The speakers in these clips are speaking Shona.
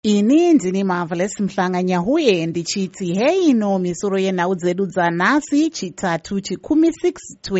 Ini ndini Marvelous Mhlanganya huye ndichiti heino misoro yenhau dzedu dzanhasi chitatu chikumi 6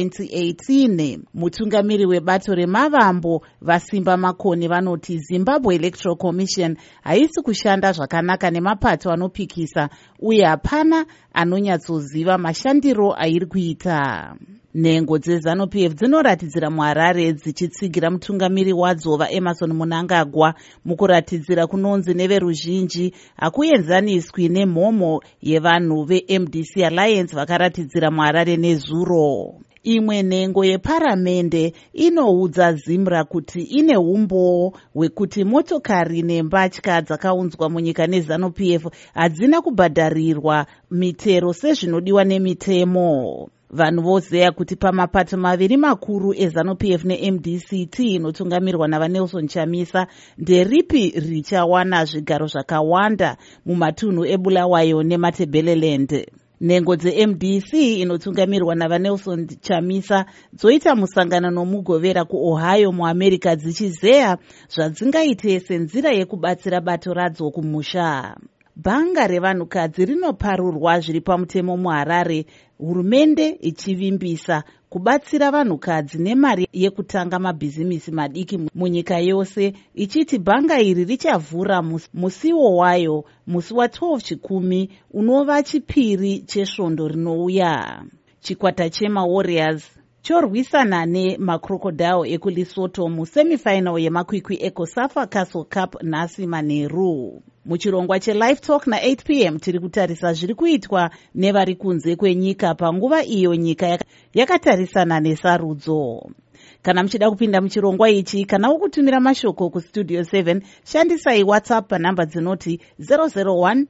2018. Mutungamiri webato remavambo vasimba makoni vanoti Zimbabwe Electoral Commission haisi kushanda zvakanaka nemapato anopikisa uye hapana anonyatsoziva mashandiro airi kuita. Nhengo dzeZANU-PF dzinoratidzira muHarare dzichitsigira mutungamiri wadzo vaEmmerson Mnangagwa mukuratidzira kunonzi neveruzhinji hakuenzaniswi nemhomho yevanhu veMDC Alliance vakaratidzira muHarare nezuro. Imwe nhengo yeparamende inoudza Zimra kuti ine umbowo hwekuti motokari nembatya dzakaunzwa munyika neZANU-PF hadzina kubhadharirwa mitero sezvinodiwa nemitemo. Vanhu vozeya kuti pamapato maviri makuru eZANU-PF neMDC inotungamirwa navaNelson Chamisa nderipi richawana zvigaro zvakawanda mumatunhu eBulawayo neMatabeleland. Nhengo dzeMDC inotungamirwa navaNelson Chamisa dzoita musangano nomugovera kuOhio muAmerica dzichizeya zvadzingaite senzira yekubatsira bato radzo kumusha. Bhanga revanhukadzi rinoparurwa zviri pamutemo muHarare, hurumende ichivimbisa kubatsira vanhukadzi nemari yekutanga mabhizimisi madiki munyika yose, ichiti bhanga iri richavhura musiwo wayo musi wa12 chikumi unova chipiri chesvondo rinouya. Chikwata chemaWarriors chorwisana neMacrocodile ekuLesotho musemifinal yemakwikwi eCOSAFA Castle Cup nhasi manheru. Muchirongwa cheLive Talk na8 p.m. tiri kutarisa zviri kuitwa nevari kunze kwenyika panguva iyo nyika yakatarisana nesarudzo. Kana muchida kupinda muchirongwa ichi kana ukutumira mashoko kustudio 7 shandisai WhatsApp panhamba dzinoti 001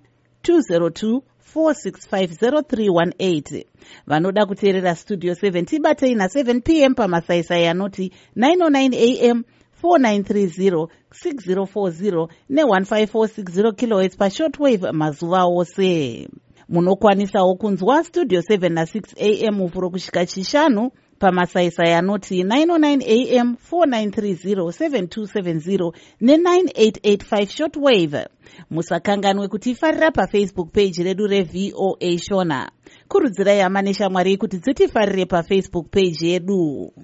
202 4650318. Vanoda kuteerera Studio 7 tibatei na7 p.m. pamasaisai anoti 909 am 4930 6040 ne1546 kHz pashortwave mazuva ose. Munokwanisawo kunzwa Studio 7 na6 am mufuro kusvika chishanu pamasaisai anoti 909 am 4930 7270 ne9885 shortwave. Musakanganwe kutifarira paFacebook page redu reVOA Shona. Kurudzirai hama neshamwari kuti dzitifarire paFacebook page yedu.